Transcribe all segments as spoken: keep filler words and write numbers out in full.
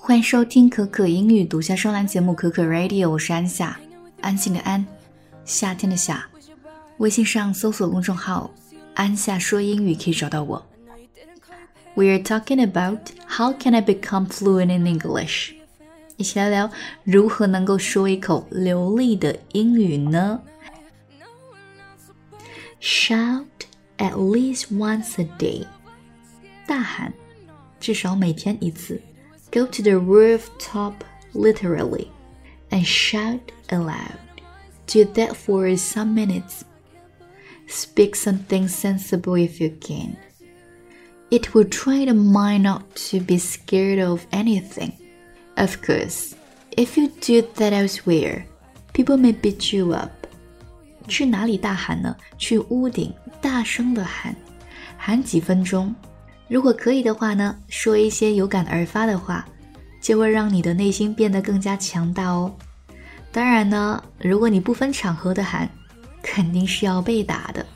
欢迎收听可可英语读夏双栏节目可可 Radio， 我是安夏，安静的安，夏天的夏。微信上搜索公众号安夏说英语可以找到我。 We are talking about how can I become fluent in English， 一起来聊如何能够说一口流利的英语呢？ Shout at least once a day， 大喊至少每天一次。Go to the rooftop literally and shout aloud. Do that for some minutes. Speak something sensible if you can. It will train the mind not to be scared of anything. Of course, if you do that elsewhere, people may beat you up. 去哪里大喊呢？去屋顶大声地喊，喊几分钟。如果可以的话呢，说一些有感而发的话，就会让你的内心变得更加强大哦。当然呢，如果你不分场合的喊，肯定是要被打的。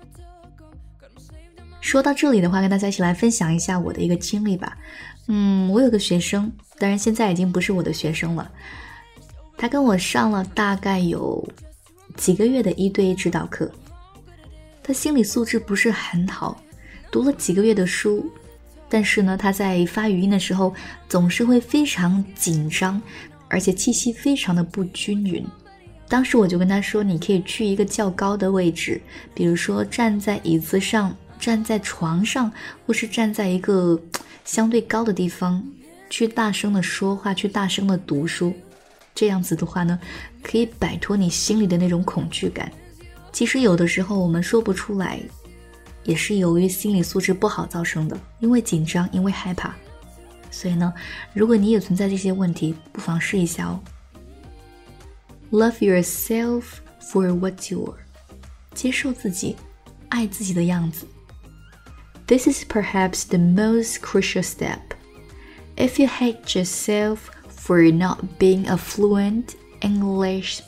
说到这里的话，跟大家一起来分享一下我的一个经历吧。嗯，我有个学生，当然现在已经不是我的学生了，他跟我上了大概有几个月的一对一指导课。他心理素质不是很好，读了几个月的书，但是呢，他在发语音的时候总是会非常紧张，而且气息非常的不均匀。当时我就跟他说，你可以去一个较高的位置，比如说站在椅子上，站在床上，或是站在一个相对高的地方，去大声的说话，去大声的读书。这样子的话呢，可以摆脱你心里的那种恐惧感。其实有的时候我们说不出来，也是由于心理素质不好造成的，因为紧张，因为害怕。所以呢，如果你也存在这些问题，不妨试一下哦。Love yourself for what you are， 接受自己，爱自己的样子。This is perhaps the most crucial step. If you hate yourself for not being a fluent English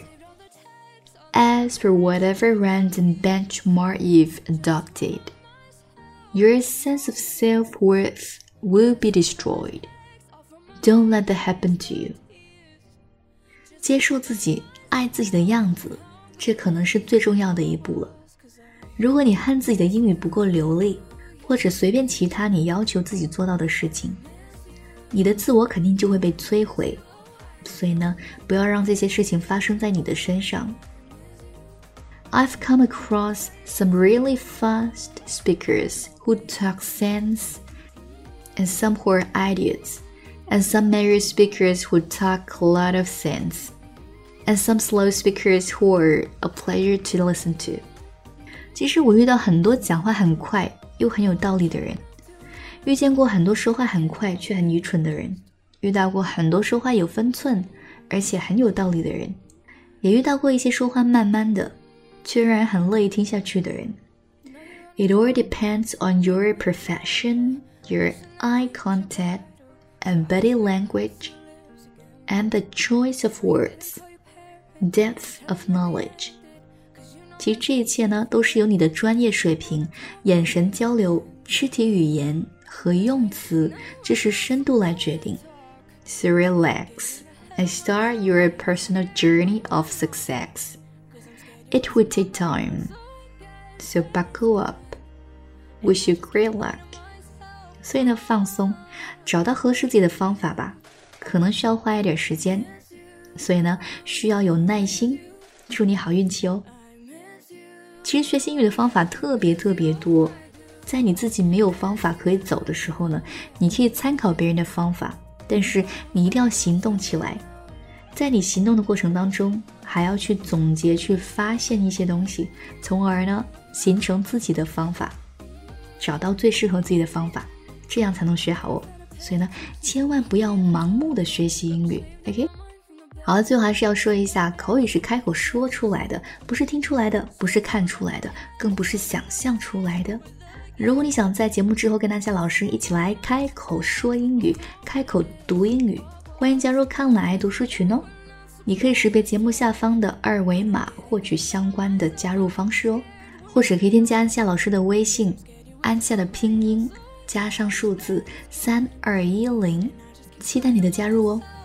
speaker,As for whatever random benchmark you've adopted, your sense of self-worth will be destroyed. Don't let that happen to you. 接受自己，爱自己的样子，这可能是最重要的一步了。如果你恨自己的英语不够流利，或者随便其他你要求自己做到的事情，你的自我肯定就会被摧毁。所以呢，不要让这些事情发生在你的身上。I've come across some really fast speakers who talk sense, and some who are idiots, and some native speakers who talk a lot of sense, and some slow speakers who are a pleasure to listen to. 其实我遇到很多讲话很快又很有道理的人，遇见过很多说话很快却很愚蠢的人，遇到过很多说话有分寸而且很有道理的人，也遇到过一些说话慢慢的却让人很乐意听下去的人。It all depends on your profession, your eye contact, and body language, and the choice of words, depth of knowledge. 其实这一切呢，都是由你的专业水平、眼神交流、肢体语言和用词、知识深度来决定。So relax and start your personal journey of success.It will take time, so buckle up. Wish you great luck. 所以呢，放松，找到合适自己的方法吧，可能需要花一点时间，所以呢，需要有耐心。祝你好运气哦。其实学习英语的方法特别特别多，在你自己没有方法可以走的时候呢，你可以参考别人的方法，但是你一定要行动起来。在你行动的过程当中，还要去总结，去发现一些东西，从而呢形成自己的方法，找到最适合自己的方法，这样才能学好哦。所以呢，千万不要盲目的学习英语 OK。 好了，最后还是要说一下，口语是开口说出来的，不是听出来的，不是看出来的，更不是想象出来的。如果你想在节目之后跟大家老师一起来开口说英语，开口读英语，欢迎加入康乃读书群哦。你可以识别节目下方的二维码获取相关的加入方式哦，或者可以添加安夏老师的微信，安夏的拼音加上数字三二一零， 期待你的加入哦。